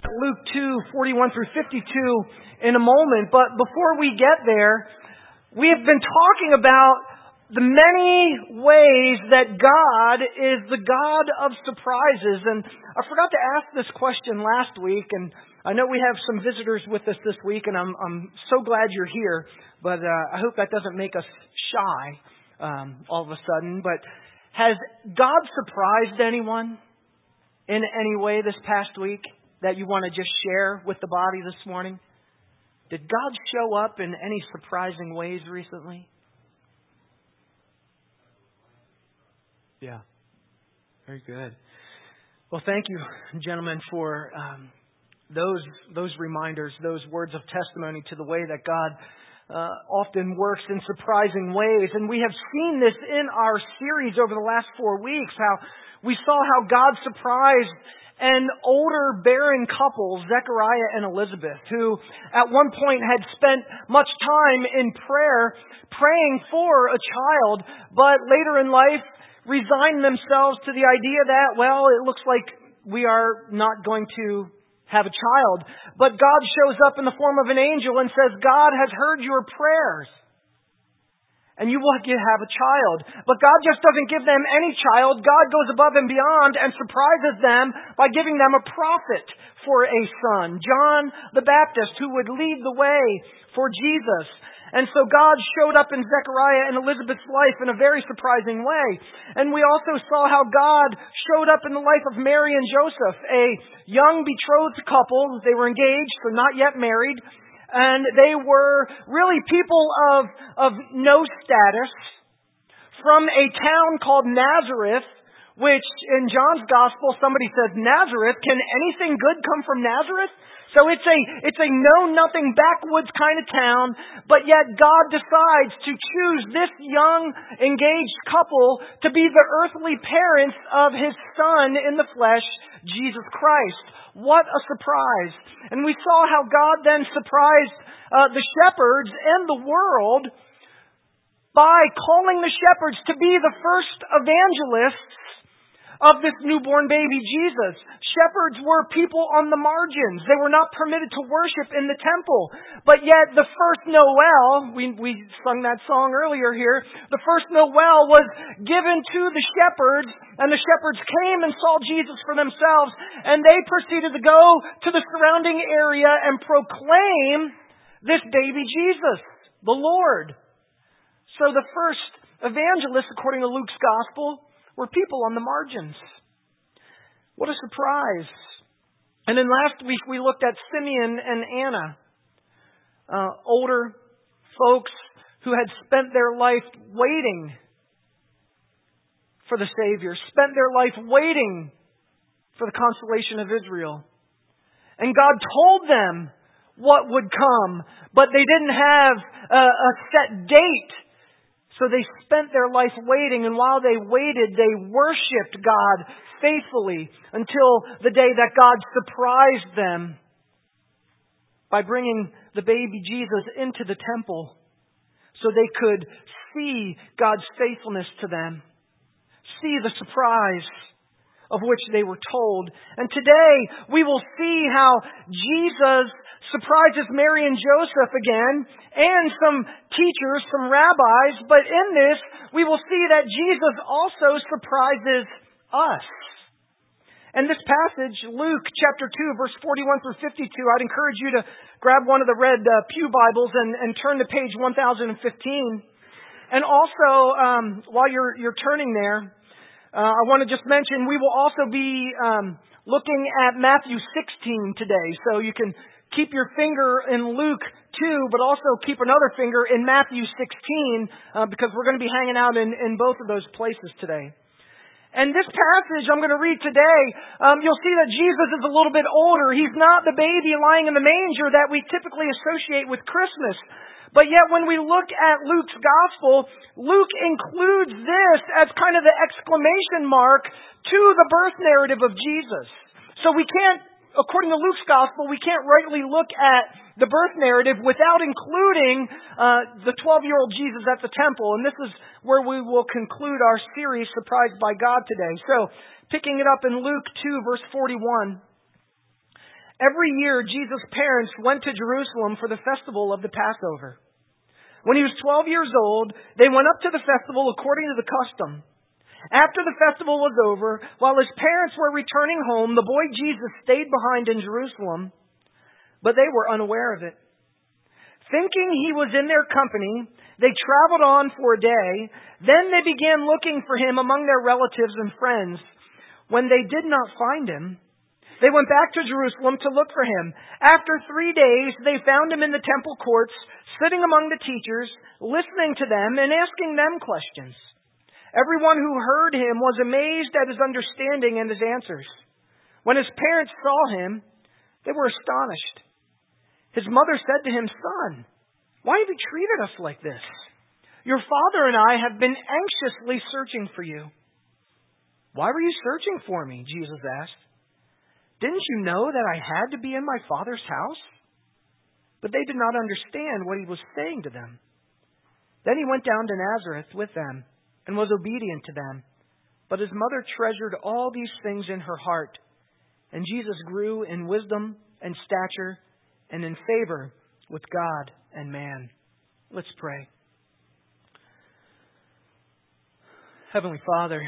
Luke 2:41 through 52 in a moment. But before we get there, we have been talking about the many ways that God is the God of surprises. And I forgot to ask this question last week, and I know we have some visitors with us this week, and I'm so glad you're here. But I hope that doesn't make us shy all of a sudden. But has God surprised anyone in any way this past week that you want to just share with the body this morning? Did God show up in any surprising ways recently? Yeah. Very good. Well, thank you, gentlemen, for those reminders, those words of testimony to the way that God often works in surprising ways. And we have seen this in our series over the last 4 weeks, how we saw how God surprised an older barren couple, Zechariah and Elizabeth, who at one point had spent much time in prayer, praying for a child, but later in life resigned themselves to the idea that, well, it looks like we are not going to have a child. But God shows up in the form of an angel and says, God has heard your prayers, and you will have a child. But God just doesn't give them any child. God goes above and beyond and surprises them by giving them a prophet for a son, John the Baptist, who would lead the way for Jesus. And so God showed up in Zechariah and Elizabeth's life in a very surprising way. And we also saw how God showed up in the life of Mary and Joseph, a young betrothed couple. They were engaged, so not yet married. And they were really people of no status from a town called Nazareth, which in John's Gospel somebody says, Nazareth, can anything good come from Nazareth? So it's a know-nothing backwoods kind of town, but yet God decides to choose this young engaged couple to be the earthly parents of His Son in the flesh, Jesus Christ. What a surprise. And we saw how God then surprised the shepherds and the world by calling the shepherds to be the first evangelists of this newborn baby Jesus. Shepherds were people on the margins. They were not permitted to worship in the temple. But yet the first Noel, we sung that song earlier here, the first Noel was given to the shepherds, and the shepherds came and saw Jesus for themselves, and they proceeded to go to the surrounding area and proclaim this baby Jesus, the Lord. So the first evangelists, according to Luke's Gospel, were people on the margins. What a surprise. And then last week we looked at Simeon and Anna, older folks who had spent their life waiting for the Savior, spent their life waiting for the consolation of Israel. And God told them what would come, but they didn't have a set date. So they spent their life waiting, and while they waited, they worshipped God faithfully until the day that God surprised them by bringing the baby Jesus into the temple so they could see God's faithfulness to them, see the surprise of which they were told. And today we will see how Jesus surprises Mary and Joseph again, and some teachers, some rabbis. But in this, we will see that Jesus also surprises us. And this passage, Luke chapter 2, verse 41 through 52, I'd encourage you to grab one of the red pew Bibles and turn to page 1015. And also, while you're turning there, I want to just mention we will also be looking at Matthew 16 today. So you can keep your finger in Luke 2, but also keep another finger in Matthew 16, because we're going to be hanging out in both of those places today. And this passage I'm going to read today, you'll see that Jesus is a little bit older. He's not the baby lying in the manger that we typically associate with Christmas. But yet when we look at Luke's Gospel, Luke includes this as kind of the exclamation mark to the birth narrative of Jesus. So we can't, according to Luke's Gospel, we can't rightly look at the birth narrative without including the 12-year-old Jesus at the temple. And this is where we will conclude our series, Surprised by God, today. So, picking it up in Luke 2, verse 41. Every year, Jesus' parents went to Jerusalem for the festival of the Passover. When he was 12 years old, they went up to the festival according to the custom. After the festival was over, while his parents were returning home, the boy Jesus stayed behind in Jerusalem, but they were unaware of it. Thinking he was in their company, they traveled on for a day. Then they began looking for him among their relatives and friends. When they did not find him, they went back to Jerusalem to look for him. After 3 days, they found him in the temple courts, sitting among the teachers, listening to them and asking them questions. Everyone who heard him was amazed at his understanding and his answers. When his parents saw him, they were astonished. His mother said to him, "Son, why have you treated us like this? Your father and I have been anxiously searching for you." "Why were you searching for me?" Jesus asked. "Didn't you know that I had to be in my Father's house?" But they did not understand what he was saying to them. Then he went down to Nazareth with them and was obedient to them. But his mother treasured all these things in her heart. And Jesus grew in wisdom and stature and in favor with God and man. Let's pray. Heavenly Father,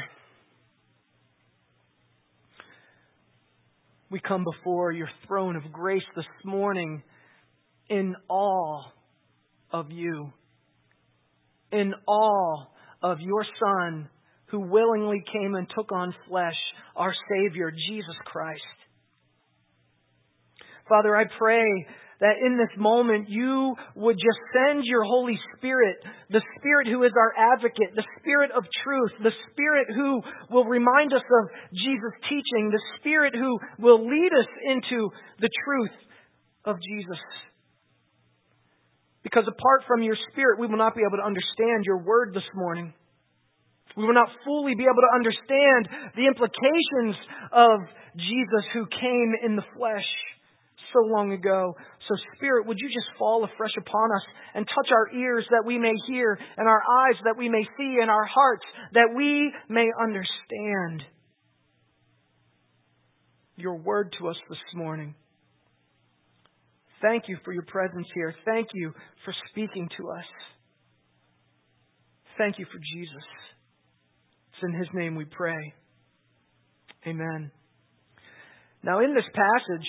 we come before your throne of grace this morning in awe of you, in awe of your Son who willingly came and took on flesh, our Savior, Jesus Christ. Father, I pray that in this moment you would just send your Holy Spirit, the Spirit who is our advocate, the Spirit of truth, the Spirit who will remind us of Jesus' teaching, the Spirit who will lead us into the truth of Jesus. Because apart from your Spirit, we will not be able to understand your word this morning. We will not fully be able to understand the implications of Jesus who came in the flesh so long ago. So Spirit, would you just fall afresh upon us and touch our ears that we may hear, and our eyes that we may see, and our hearts that we may understand your word to us this morning. Thank you for your presence here. Thank you for speaking to us. Thank you for Jesus. It's in His name we pray. Amen. Now in this passage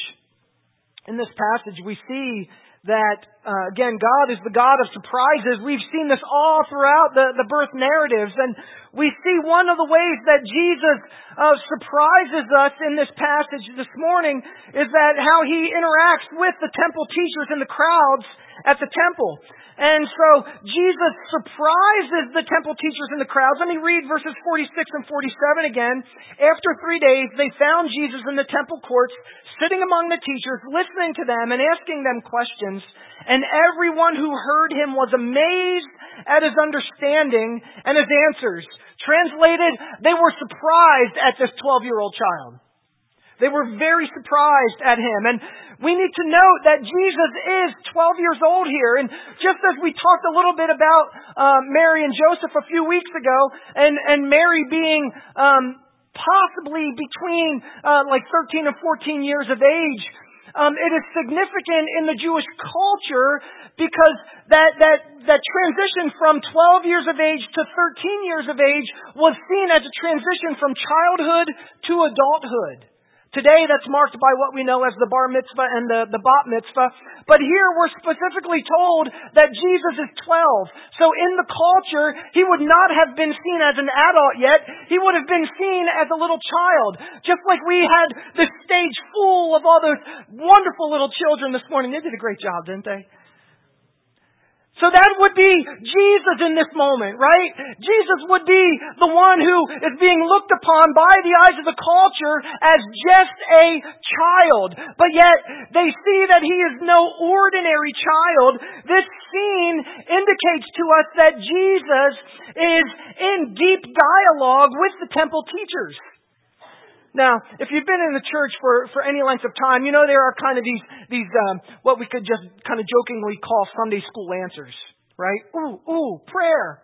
we see that, again, God is the God of surprises. We've seen this all throughout the birth narratives. And we see one of the ways that Jesus surprises us in this passage this morning is that how He interacts with the temple teachers and the crowds at the temple. And so Jesus surprises the temple teachers and the crowds. Let me read verses 46 and 47 again. After 3 days, they found Jesus in the temple courts, sitting among the teachers, listening to them and asking them questions. And everyone who heard him was amazed at his understanding and his answers. Translated, they were surprised at this 12-year-old child. They were very surprised at him. And we need to note that Jesus is 12 years old here. And just as we talked a little bit about Mary and Joseph a few weeks ago, and Mary being possibly between 13 and 14 years of age, it is significant in the Jewish culture because that transition from 12 years of age to 13 years of age was seen as a transition from childhood to adulthood. Today, that's marked by what we know as the bar mitzvah and the bat mitzvah. But here, we're specifically told that Jesus is 12. So in the culture, he would not have been seen as an adult yet. He would have been seen as a little child. Just like we had the stage full of all those wonderful little children this morning. They did a great job, didn't they? So that would be Jesus in this moment, right? Jesus would be the one who is being looked upon by the eyes of the culture as just a child. But yet, they see that he is no ordinary child. This scene indicates to us that Jesus is in deep dialogue with the temple teachers. Now, if you've been in the church for any length of time, you know there are kind of these what we could just kind of jokingly call Sunday school answers, right? Ooh, prayer.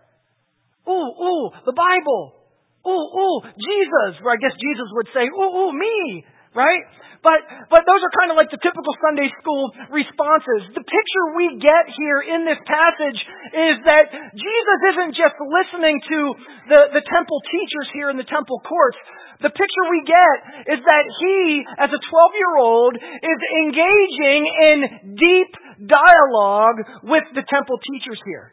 Ooh, the Bible. Ooh, Jesus. Or I guess Jesus would say, ooh, me. right? But those are kind of like the typical Sunday school responses. The picture we get here in this passage is that Jesus isn't just listening to the temple teachers here in the temple courts. The picture we get is that he, as a 12-year-old, is engaging in deep dialogue with the temple teachers here.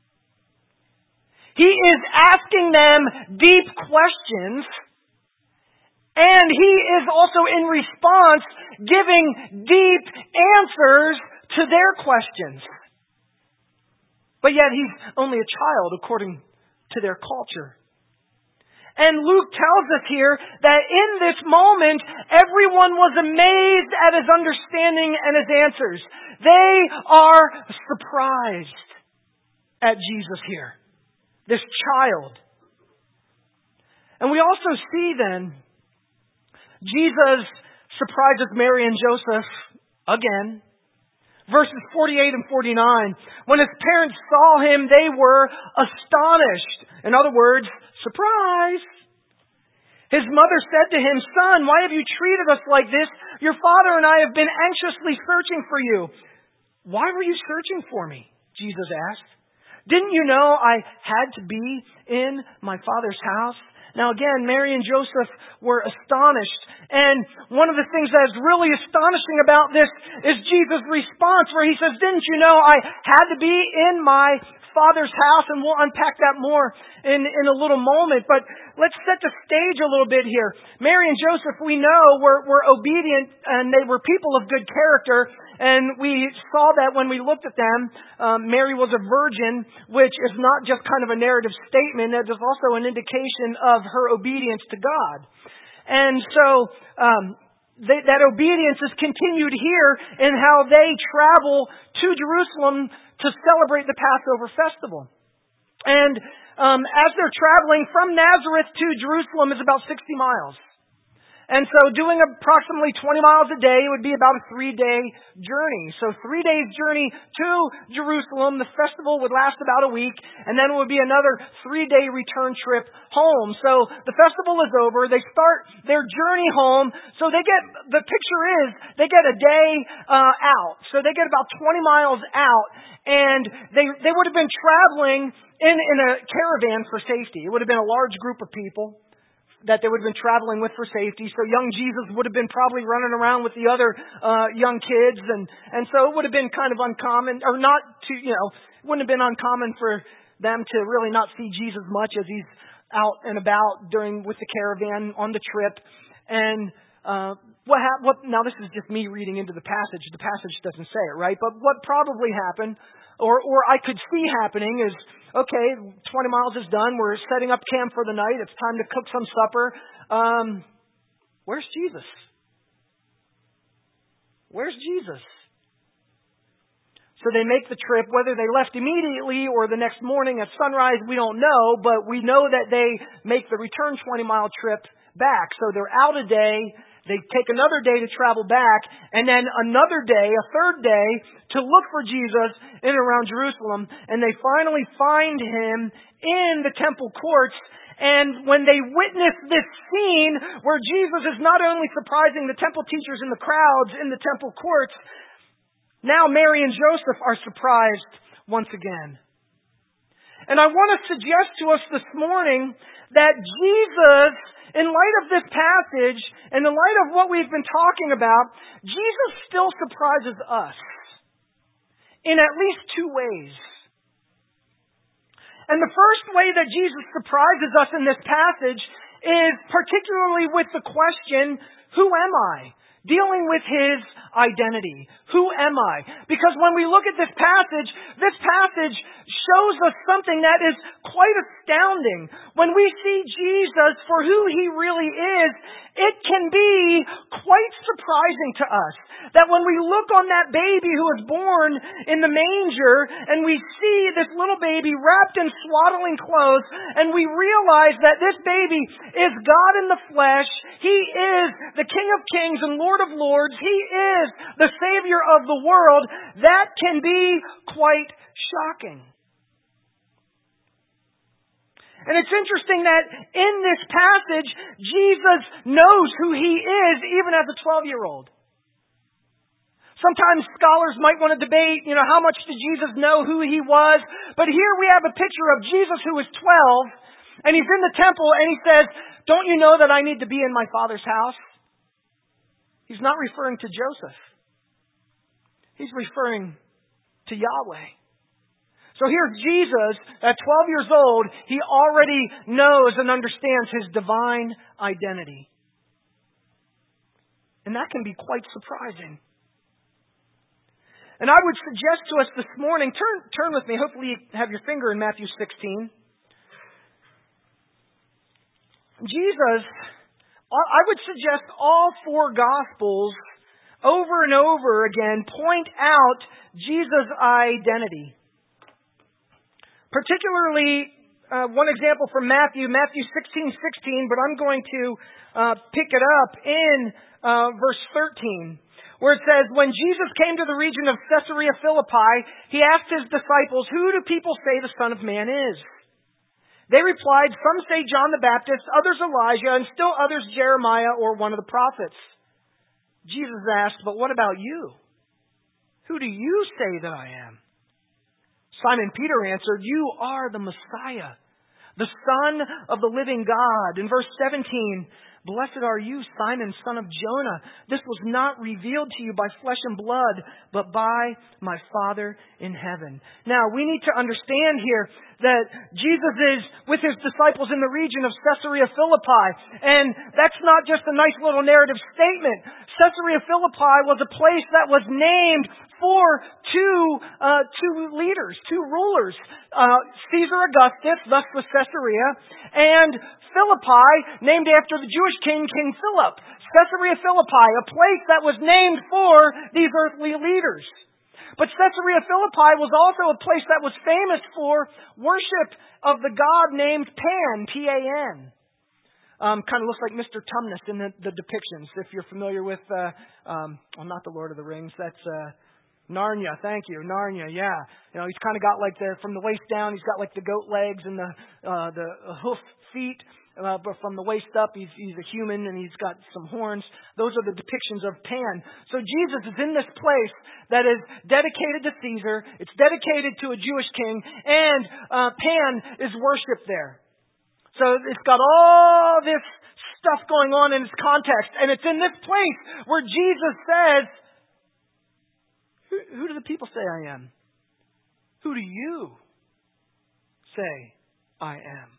He is asking them deep questions, and he is also in response giving deep answers to their questions. But yet he's only a child according to their culture. And Luke tells us here that in this moment, everyone was amazed at his understanding and his answers. They are surprised at Jesus here, this child. And we also see then Jesus surprises Mary and Joseph again. Verses 48 and 49. When his parents saw him, they were astonished. In other words, surprise. His mother said to him, "Son, why have you treated us like this? Your father and I have been anxiously searching for you." "Why were you searching for me?" Jesus asked. "Didn't you know I had to be in my Father's house?" Now again, Mary and Joseph were astonished. And one of the things that is really astonishing about this is Jesus' response, where he says, "Didn't you know I had to be in my Father's house?" And we'll unpack that more in a little moment. But let's set the stage a little bit here. Mary and Joseph, we know, were obedient, and they were people of good character. And we saw that when we looked at them. Mary was a virgin, which is not just kind of a narrative statement. It is also an indication of her obedience to God. And so that obedience is continued here in how they travel to Jerusalem to celebrate the Passover festival. And as they're traveling from Nazareth to Jerusalem is about 60 miles. And so doing approximately 20 miles a day would be about a 3-day journey. So 3 days journey to Jerusalem. The festival would last about a week. And then it would be another 3-day return trip home. So the festival is over. They start their journey home. So the picture is they get a day out. So they get about 20 miles out. And they would have been traveling in a caravan for safety. It would have been a large group of people that they would have been traveling with for safety. So young Jesus would have been probably running around with the other young kids. And so it would have been kind of uncommon, or not to, it wouldn't have been uncommon for them to really not see Jesus much as he's out and about with the caravan on the trip. And now this is just me reading into the passage. The passage doesn't say it, right? But what probably happened, or I could see happening, is, okay, 20 miles is done. We're setting up camp for the night. It's time to cook some supper. Where's Jesus? Where's Jesus? So they make the trip. Whether they left immediately or the next morning at sunrise, we don't know. But we know that they make the return 20-mile trip back. So they're out a day. They take another day to travel back, and then another day, a third day, to look for Jesus in and around Jerusalem. And they finally find him in the temple courts. And when they witness this scene where Jesus is not only surprising the temple teachers and the crowds in the temple courts, now Mary and Joseph are surprised once again. And I want to suggest to us this morning that Jesus, in light of this passage, and in light of what we've been talking about, Jesus still surprises us in at least 2 ways. And the first way that Jesus surprises us in this passage is particularly with the question, who am I? Dealing with his identity. Who am I? Because when we look at this passage shows us something that is quite astounding. When we see Jesus for who he really is, it can be quite surprising to us. That when we look on that baby who was born in the manger, and we see this little baby wrapped in swaddling clothes, and we realize that this baby is God in the flesh. He is the King of Kings and Lord of Lords. He is the Savior of the world. That can be quite shocking. And it's interesting that in this passage, Jesus knows who He is even as a 12-year-old. Sometimes scholars might want to debate, how much did Jesus know who He was? But here we have a picture of Jesus who is 12, and He's in the temple, and He says, "Don't you know that I need to be in my Father's house?" He's not referring to Joseph. He's referring to Yahweh. So here's Jesus, at 12 years old, He already knows and understands His divine identity. And that can be quite surprising. And I would suggest to us this morning, turn with me, hopefully you have your finger in Matthew 16. Jesus, I would suggest all four Gospels over and over again point out Jesus' identity. Particularly, one example from Matthew 16:16, but I'm going to pick it up in verse 13. Where it says, "When Jesus came to the region of Caesarea Philippi, He asked His disciples, 'Who do people say the Son of Man is?' They replied, 'Some say John the Baptist, others Elijah, and still others Jeremiah or one of the prophets.' Jesus asked, 'But what about you? Who do you say that I am?' Simon Peter answered, 'You are the Messiah, the Son of the living God.' In verse 17, 'Blessed are you, Simon, son of Jonah. This was not revealed to you by flesh and blood, but by my Father in heaven.'" Now, we need to understand here that Jesus is with His disciples in the region of Caesarea Philippi. And that's not just a nice little narrative statement. Caesarea Philippi was a place that was named for two leaders, two rulers. Caesar Augustus, thus the Caesarea, and Philippi, named after the Jewish king, King Philip. Caesarea Philippi, a place that was named for these earthly leaders. But Caesarea Philippi was also a place that was famous for worship of the god named Pan, P-A-N. Kind of looks like Mr. Tumnus in the depictions, if you're familiar with, not the Lord of the Rings, that's Narnia, thank you. Narnia, yeah. He's kind of got from the waist down, he's got the goat legs and the hoof feet. But from the waist up, he's a human and he's got some horns. Those are the depictions of Pan. So Jesus is in this place that is dedicated to Caesar. It's dedicated to a Jewish king. And Pan is worshipped there. So it's got all this stuff going on in its context. And it's in this place where Jesus says, Who do the people say I am? Who do you say I am?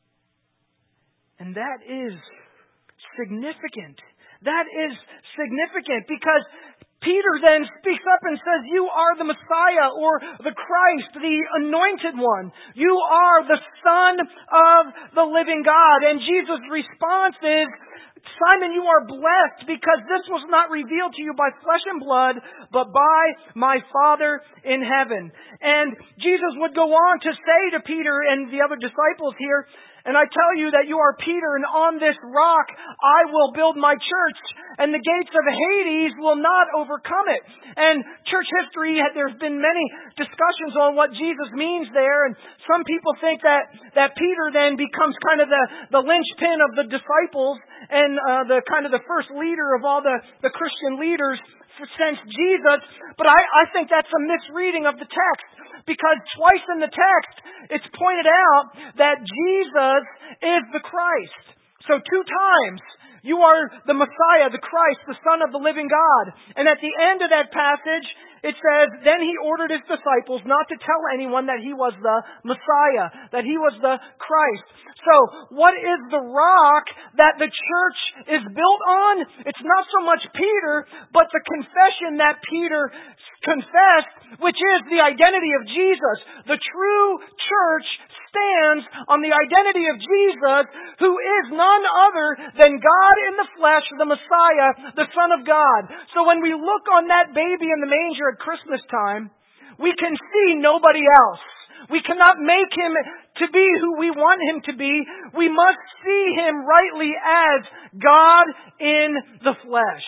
And that is significant. That is significant because Peter then speaks up and says, "You are the Messiah or the Christ, the anointed one. You are the Son of the living God." And Jesus' response is, "Simon, you are blessed because this was not revealed to you by flesh and blood, but by my Father in heaven." And Jesus would go on to say to Peter and the other disciples here, "And I tell you that you are Peter, and on this rock I will build my church, and the gates of Hades will not overcome it." And church history, there's been many discussions on what Jesus means there, and some people think that Peter then becomes kind of the linchpin of the disciples and the first leader of all the Christian leaders since Jesus. But I think that's a misreading of the text. Because twice in the text, it's pointed out that Jesus is the Christ. So 2 times, you are the Messiah, the Christ, the Son of the living God. And at the end of that passage, it says, "Then He ordered His disciples not to tell anyone that He was the Messiah, that He was the Christ." So, what is the rock that the church is built on? It's not so much Peter, but the confession that Peter confessed, which is the identity of Jesus. The true church stands on the identity of Jesus, who is none other than God in the flesh, the Messiah, the Son of God. So when we look on that baby in the manger at Christmas time, we can see nobody else. We cannot make Him to be who we want Him to be. We must see Him rightly as God in the flesh.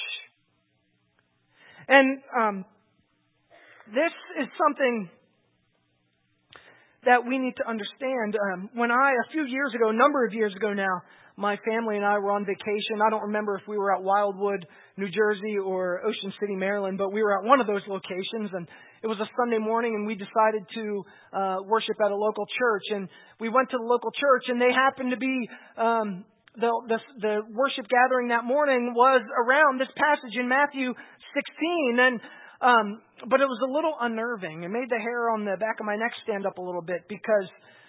And this is something that we need to understand. A number of years ago now, my family and I were on vacation. I don't remember if we were at Wildwood, New Jersey, or Ocean City, Maryland, but we were at one of those locations, and it was a Sunday morning, and we decided to worship at a local church. And we went to the local church, and they happened to be the worship gathering that morning was around this passage in Matthew 16, and but it was a little unnerving. It made the hair on the back of my neck stand up a little bit because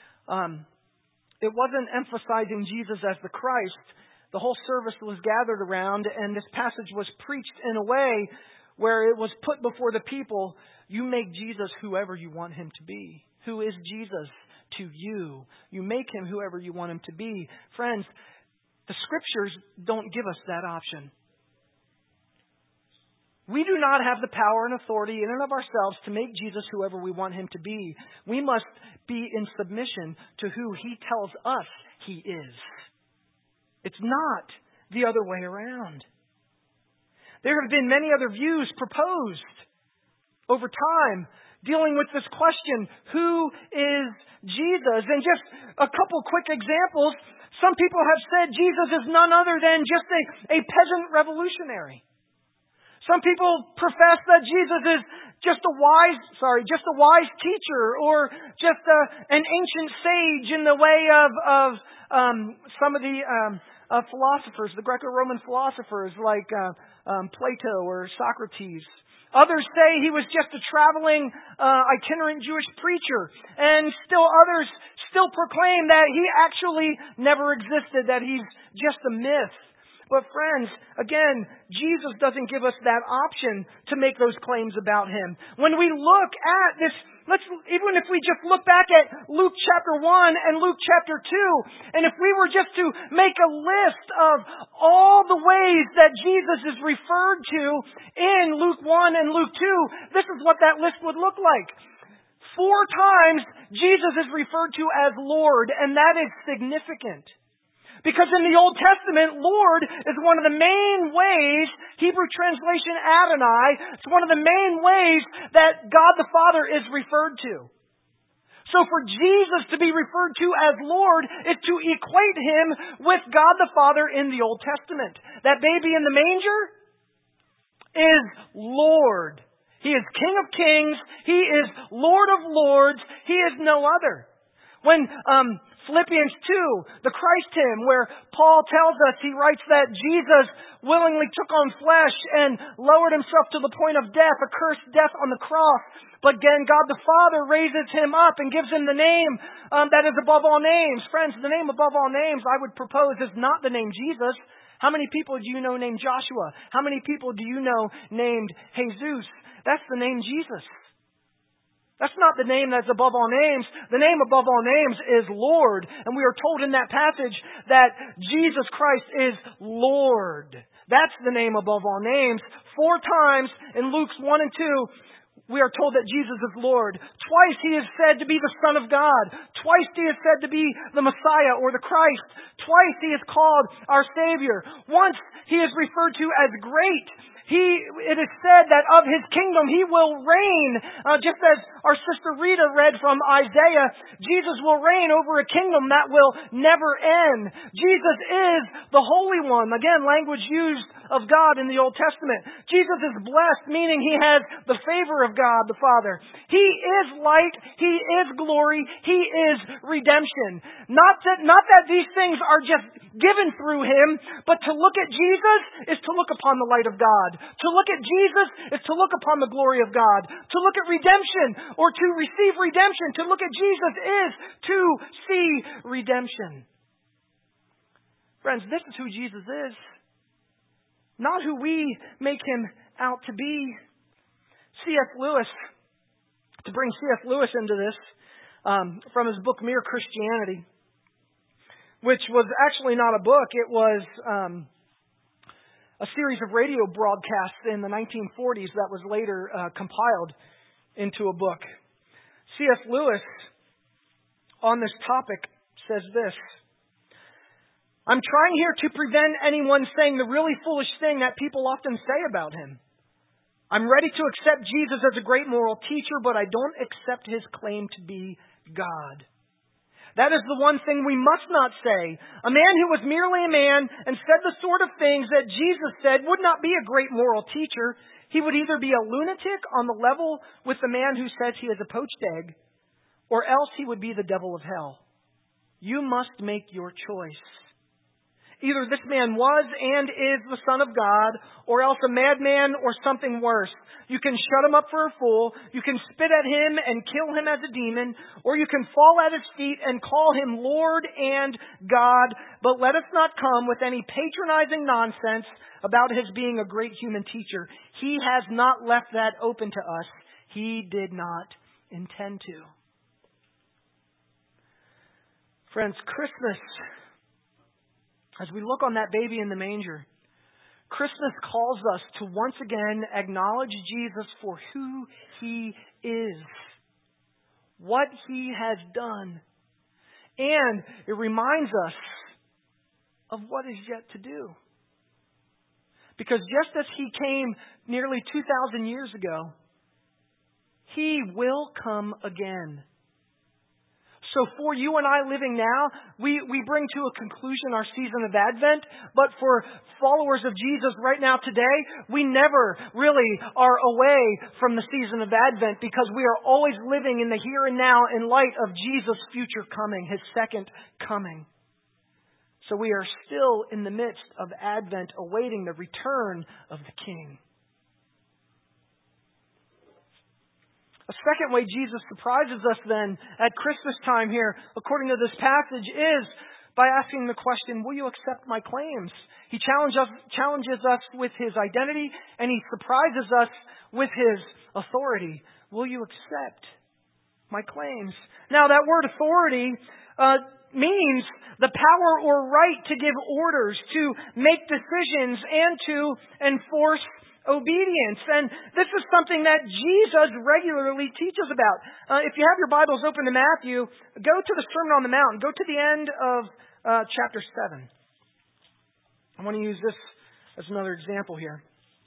it wasn't emphasizing Jesus as the Christ. The whole service was gathered around, and this passage was preached in a way where it was put before the people, you make Jesus whoever you want him to be. Who is Jesus to you? You make him whoever you want him to be. Friends, the Scriptures don't give us that option. We do not have the power and authority in and of ourselves to make Jesus whoever we want him to be. We must be in submission to who he tells us he is. It's not the other way around. There have been many other views proposed over time dealing with this question, who is Jesus? And just a couple quick examples. Some people have said Jesus is none other than just a peasant revolutionary. Some people profess that Jesus is just a wise teacher, or just an ancient sage in the way of some of the philosophers, the Greco-Roman philosophers like Plato or Socrates. Others say he was just a traveling itinerant Jewish preacher, and still others still proclaim that he actually never existed, that he's just a myth. But friends, again, Jesus doesn't give us that option to make those claims about him. When we look at this, even if we just look back at Luke chapter 1 and Luke chapter 2, and if we were just to make a list of all the ways that Jesus is referred to in Luke 1 and Luke 2, this is what that list would look like. 4 times Jesus is referred to as Lord, and that is significant. Because in the Old Testament, Lord is one of the main ways, Hebrew translation Adonai, it's one of the main ways that God the Father is referred to. So for Jesus to be referred to as Lord is to equate him with God the Father in the Old Testament. That baby in the manger is Lord. He is King of Kings. He is Lord of Lords. He is no other. When Philippians 2, the Christ hymn, where Paul tells us, he writes that Jesus willingly took on flesh and lowered himself to the point of death, a cursed death on the cross. But again, God the Father raises him up and gives him the name that is above all names. Friends, the name above all names, I would propose, is not the name Jesus. How many people do you know named Joshua? How many people do you know named Jesus? That's the name Jesus. That's not the name that's above all names. The name above all names is Lord. And we are told in that passage that Jesus Christ is Lord. That's the name above all names. 4 times in Luke 1 and 2, we are told that Jesus is Lord. Twice he is said to be the Son of God. Twice he is said to be the Messiah or the Christ. Twice he is called our Savior. Once he is referred to as great. It is said that of his kingdom he will reign, just as our sister Rita read from Isaiah, Jesus will reign over a kingdom that will never end. Jesus is the Holy One. Again, language used of God in the Old Testament. Jesus is blessed, meaning he has the favor of God the Father. He is light. He is glory. He is redemption. Not that these things are just given through him, but to look at Jesus is to look upon the light of God. To look at Jesus is to look upon the glory of God. To look at redemption or to receive redemption, to look at Jesus is to see redemption. Friends, this is who Jesus is. Not who we make him out to be. C.S. Lewis, to bring C.S. Lewis into this, from his book Mere Christianity, which was actually not a book, it was a series of radio broadcasts in the 1940s that was later compiled into a book. C.S. Lewis, on this topic, says this: I'm trying here to prevent anyone saying the really foolish thing that people often say about him. I'm ready to accept Jesus as a great moral teacher, but I don't accept his claim to be God. That is the one thing we must not say. A man who was merely a man and said the sort of things that Jesus said would not be a great moral teacher. He would either be a lunatic on the level with the man who says he is a poached egg, or else he would be the devil of hell. You must make your choice. Either this man was and is the Son of God, or else a madman or something worse. You can shut him up for a fool, you can spit at him and kill him as a demon, or you can fall at his feet and call him Lord and God. But let us not come with any patronizing nonsense about his being a great human teacher. He has not left that open to us. He did not intend to. Friends, Christmas, as we look on that baby in the manger, Christmas calls us to once again acknowledge Jesus for who He is, what He has done, and it reminds us of what is yet to do. Because just as He came nearly 2,000 years ago, He will come again. So for you and I living now, we bring to a conclusion our season of Advent. But for followers of Jesus right now today, we never really are away from the season of Advent because we are always living in the here and now in light of Jesus' future coming, His second coming. So we are still in the midst of Advent, awaiting the return of the King. A second way Jesus surprises us then at Christmas time here, according to this passage, is by asking the question, will you accept my claims? He challenges us with His identity, and He surprises us with His authority. Will you accept my claims? Now, that word authority means the power or right to give orders, to make decisions, and to enforce obedience. And this is something that Jesus regularly teaches about. If you have your Bibles open to Matthew, go to the Sermon on the Mount. Go to the end of chapter 7. I want to use this as another example here.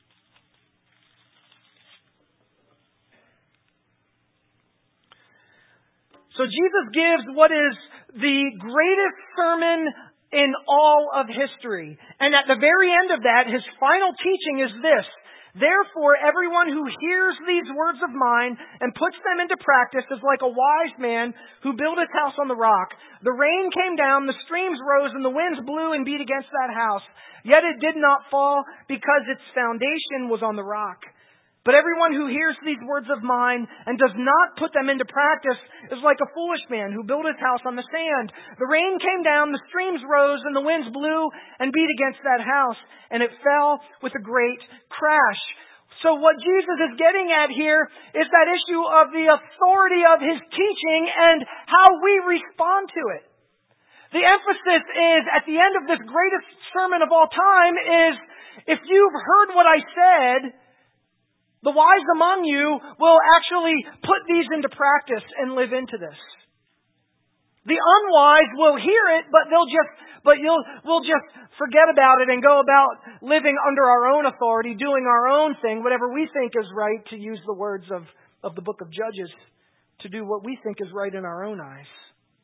So Jesus gives what is the greatest sermon in all of history. And at the very end of that, His final teaching is this: therefore, everyone who hears these words of mine and puts them into practice is like a wise man who built his house on the rock. The rain came down, the streams rose, and the winds blew and beat against that house. Yet it did not fall because its foundation was on the rock. But everyone who hears these words of mine and does not put them into practice is like a foolish man who built his house on the sand. The rain came down, the streams rose, and the winds blew and beat against that house, and it fell with a great crash. So what Jesus is getting at here is that issue of the authority of His teaching and how we respond to it. The emphasis is, at the end of this greatest sermon of all time, is if you've heard what I said, the wise among you will actually put these into practice and live into this. The unwise will hear it, but we'll just forget about it and go about living under our own authority, doing our own thing, whatever we think is right, to use the words of the book of Judges, to do what we think is right in our own eyes.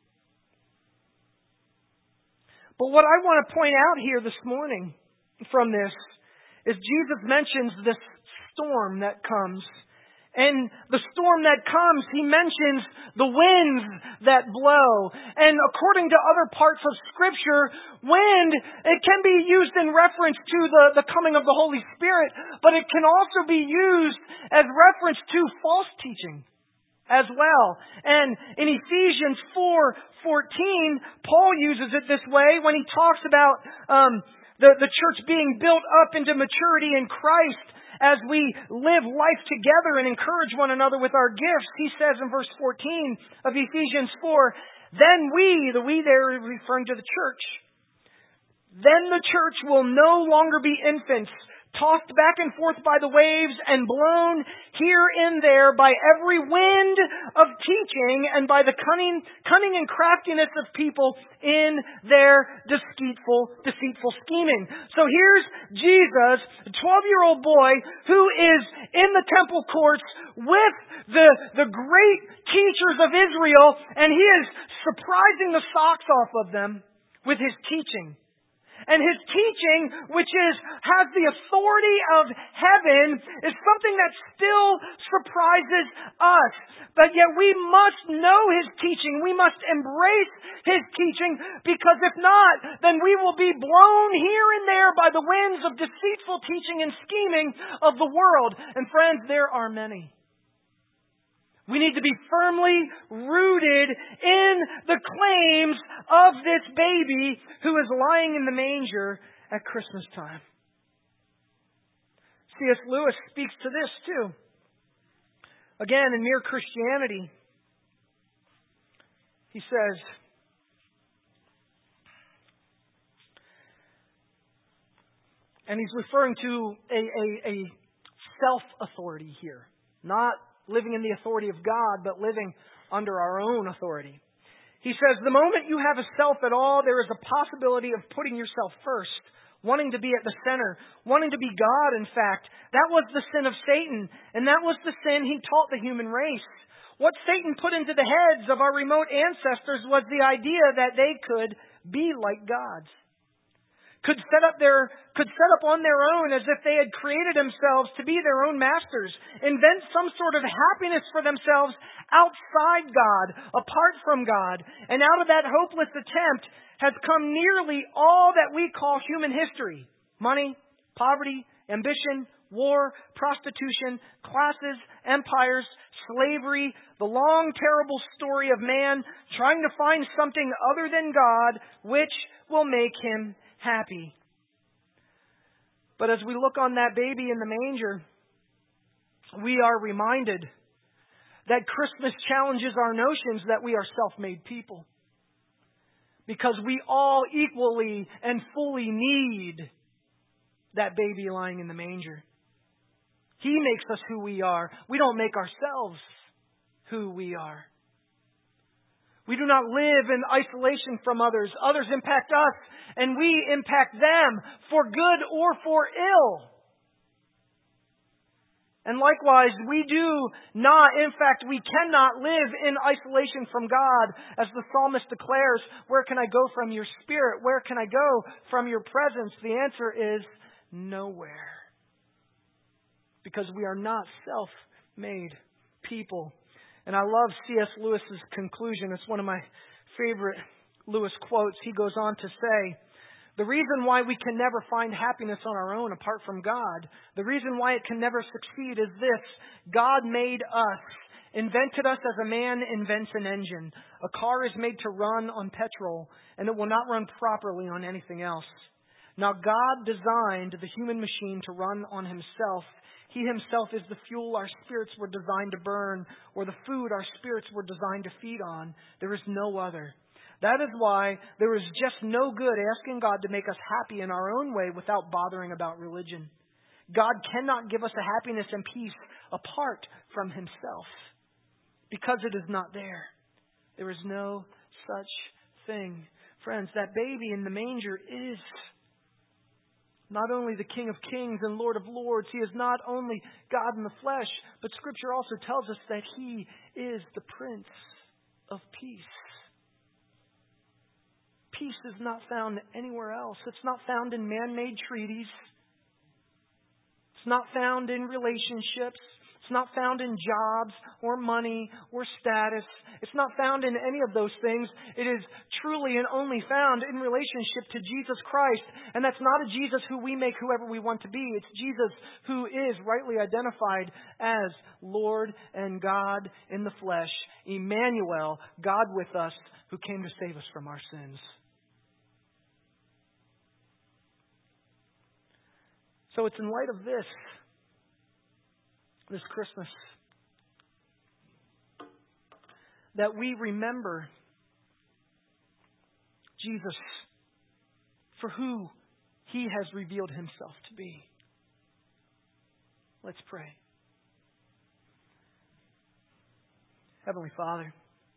But what I want to point out here this morning from this is Jesus mentions this storm that comes. And the storm that comes, He mentions the winds that blow. And according to other parts of Scripture, wind, it can be used in reference to the coming of the Holy Spirit, but it can also be used as reference to false teaching as well. And in Ephesians 4:14, Paul uses it this way when he talks about the church being built up into maturity in Christ as we live life together and encourage one another with our gifts. He says in verse 14 of Ephesians 4, then the we there is referring to the church. Then the church will no longer be infants, tossed back and forth by the waves and blown here and there by every wind of teaching and by the cunning and craftiness of people in their deceitful scheming. So here's Jesus, a 12-year-old boy who is in the temple courts with the great teachers of Israel, and He is surprising the socks off of them with His teaching. And His teaching, which has the authority of heaven, is something that still surprises us. But yet we must know His teaching. We must embrace His teaching, because if not, then we will be blown here and there by the winds of deceitful teaching and scheming of the world. And friends, there are many. We need to be firmly rooted in the claims of this baby who is lying in the manger at Christmas time. C.S. Lewis speaks to this too. Again, in Mere Christianity, he says, and he's referring to a self-authority here, not living in the authority of God, but living under our own authority. He says, the moment you have a self at all, there is a possibility of putting yourself first, wanting to be at the center, wanting to be God, in fact. That was the sin of Satan, and that was the sin he taught the human race. What Satan put into the heads of our remote ancestors was the idea that they could be like gods. Could set up on their own as if they had created themselves to be their own masters, invent some sort of happiness for themselves outside God, apart from God. And out of that hopeless attempt has come nearly all that we call human history: money, poverty, ambition, war, prostitution, classes, empires, slavery, the long, terrible story of man trying to find something other than God which will make him happy. But as we look on that baby in the manger, we are reminded that Christmas challenges our notions that we are self-made people. Because we all equally and fully need that baby lying in the manger. He makes us who we are. We don't make ourselves who we are. We do not live in isolation from others. Others impact us, and we impact them for good or for ill. And likewise, we cannot live in isolation from God. As the psalmist declares, where can I go from your spirit? Where can I go from your presence? The answer is nowhere. Because we are not self-made people. And I love C.S. Lewis's conclusion. It's one of my favorite Lewis quotes. He goes on to say, the reason why we can never find happiness on our own apart from God, the reason why it can never succeed is this: God made us, invented us as a man invents an engine. A car is made to run on petrol, and it will not run properly on anything else. Now God designed the human machine to run on Himself. He Himself is the fuel our spirits were designed to burn, or the food our spirits were designed to feed on. There is no other. That is why there is just no good asking God to make us happy in our own way without bothering about religion. God cannot give us a happiness and peace apart from Himself, because it is not there. There is no such thing. Friends, that baby in the manger is not only the King of Kings and Lord of Lords. He is not only God in the flesh, but Scripture also tells us that He is the Prince of Peace. Peace is not found anywhere else. It's not found in man-made treaties. It's not found in relationships. It's not found in jobs or money or status. It's not found in any of those things. It is truly and only found in relationship to Jesus Christ. And that's not a Jesus who we make whoever we want to be. It's Jesus who is rightly identified as Lord and God in the flesh. Emmanuel, God with us, who came to save us from our sins. So it's in light of this Christmas, that we remember Jesus for who He has revealed Himself to be. Let's pray. Heavenly Father,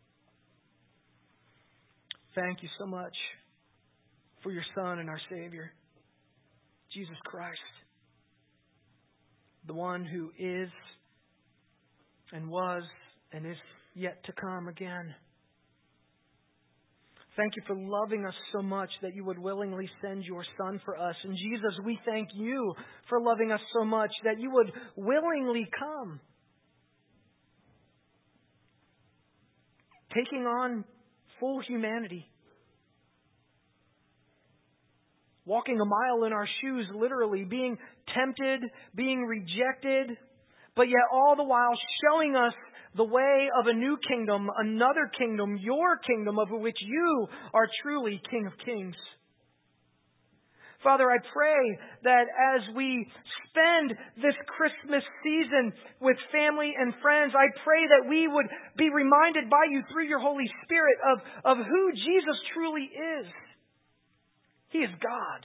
thank You so much for Your Son and our Savior, Jesus Christ. the one who is and was and is yet to come again. Thank you for loving us so much that you would willingly send your Son for us. And Jesus, we thank you for loving us so much that you would willingly come, taking on full humanity, walking a mile in our shoes, literally, being tempted, being rejected, but yet all the while showing us the way of a new kingdom, another kingdom, your kingdom, of which you are truly King of Kings. Father, I pray that as we spend this Christmas season with family and friends, I pray that we would be reminded by you through your Holy Spirit of who Jesus truly is. He is God.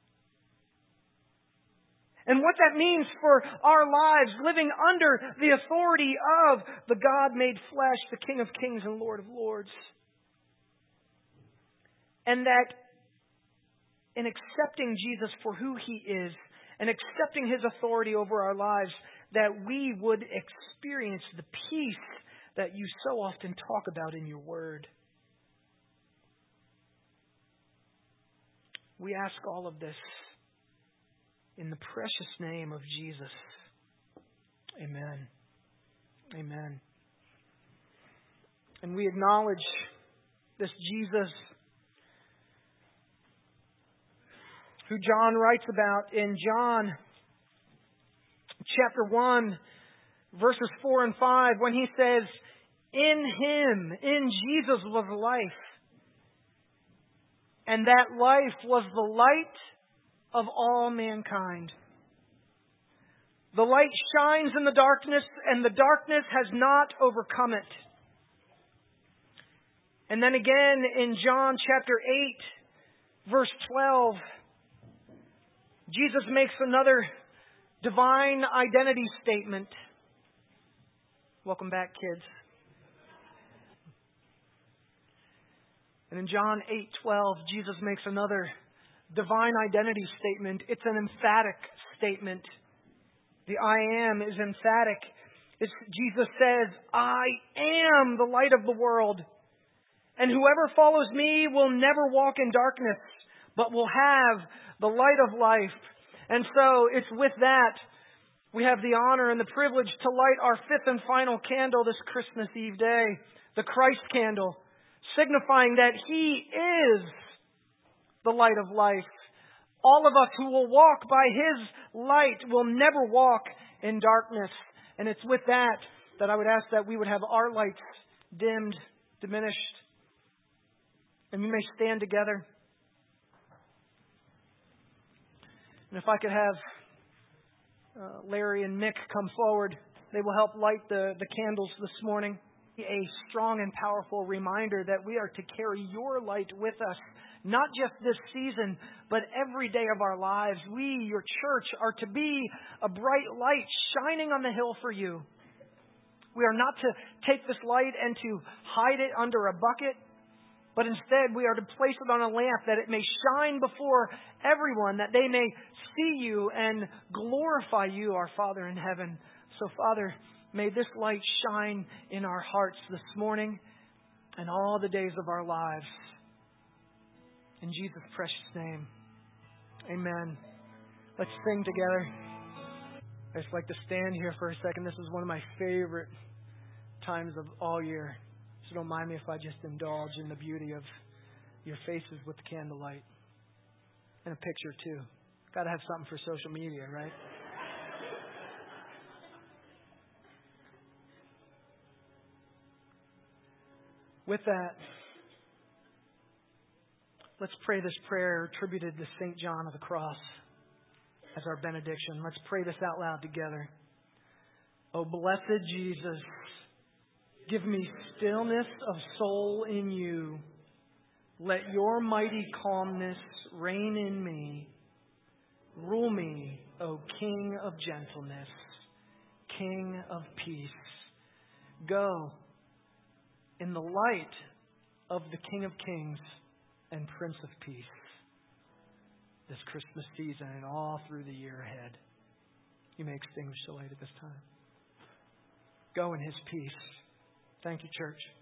And what that means for our lives, living under the authority of the God made flesh, the King of Kings and Lord of Lords. And that in accepting Jesus for who He is and accepting His authority over our lives, that we would experience the peace that you so often talk about in your Word. We ask all of this in the precious name of Jesus. Amen. Amen. And we acknowledge this Jesus who John writes about in John chapter 1, verses 4 and 5, when he says, "In Him, in Jesus was life, and that life was the light of all mankind. The light shines in the darkness, and the darkness has not overcome it." And then again in John chapter 8, verse 12, Jesus makes another divine identity statement. Welcome back, kids. And in John 8:12, Jesus makes another divine identity statement. It's an emphatic statement. The I am is emphatic. Jesus says, "I am the light of the world. And whoever follows me will never walk in darkness, but will have the light of life." And so it's with that we have the honor and the privilege to light our fifth and final candle this Christmas Eve day, the Christ candle, signifying that He is the light of life. All of us who will walk by His light will never walk in darkness. And it's with that I would ask that we would have our lights dimmed, diminished. And we may stand together. And if I could have Larry and Mick come forward, they will help light the candles this morning. A strong and powerful reminder that we are to carry your light with us, not just this season, but every day of our lives. We, your church, are to be a bright light shining on the hill for you. We are not to take this light and to hide it under a bucket, but instead we are to place it on a lamp that it may shine before everyone, that they may see you and glorify you, our Father in heaven. So, Father, may this light shine in our hearts this morning and all the days of our lives. In Jesus' precious name, amen. Let's sing together. I just like to stand here for a second. This is one of my favorite times of all year. So don't mind me if I just indulge in the beauty of your faces with the candlelight. And a picture too. Got to have something for social media, right? With that, let's pray this prayer attributed to St. John of the Cross as our benediction. Let's pray this out loud together. Oh, blessed Jesus, give me stillness of soul in you. Let your mighty calmness reign in me. Rule me, O King of gentleness, King of peace. Go in the light of the King of Kings and Prince of Peace this Christmas season and all through the year ahead. you may extinguish the light at this time. Go in His peace. Thank you, church.